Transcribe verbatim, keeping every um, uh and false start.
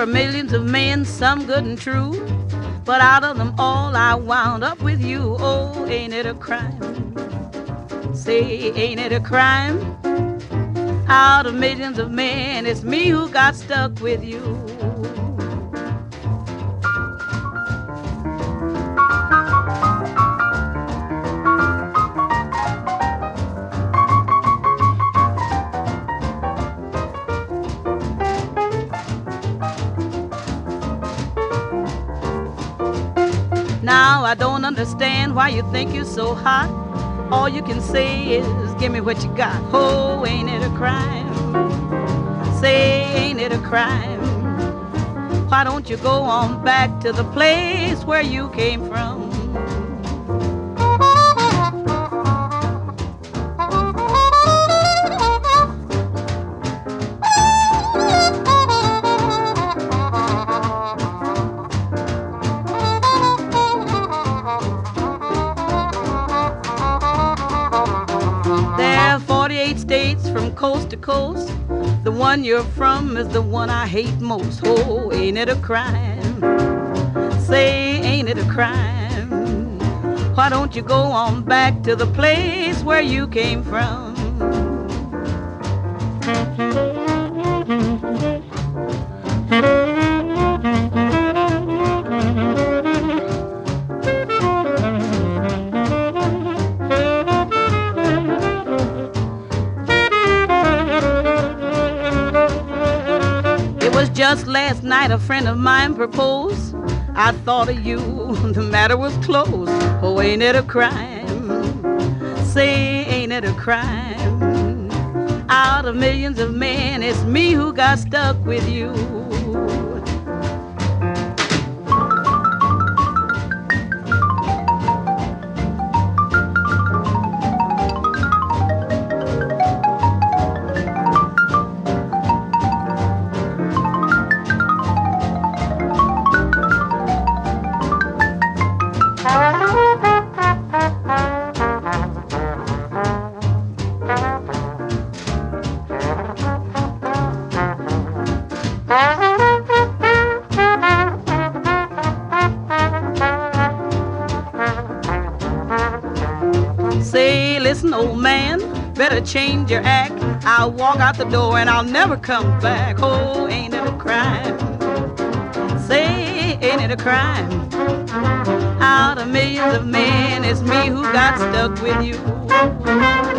were millions of men, some good and true, but out of them all I wound up with you. Oh, ain't it a crime? Say, ain't it a crime? Out of millions of men, it's me who got stuck with you. Now I don't understand why you think you're so hot. All you can say is, give me what you got. Oh, ain't it a crime? Say, ain't it a crime? Why don't you go on back to the place where you came from? States from coast to coast, the one you're from is the one I hate most. Oh, ain't it a crime? Say, ain't it a crime? Why don't you go on back to the place where you came from? Just last night a friend of mine proposed. I thought of you, the matter was closed. Oh, ain't it a crime? Say, ain't it a crime? Out of millions of men, it's me who got stuck with you. Say, listen, old man, better change your act. I'll walk out the door and I'll never come back. Oh, ain't it a crime? Say, ain't it a crime? Out of millions of men, it's me who got stuck with you.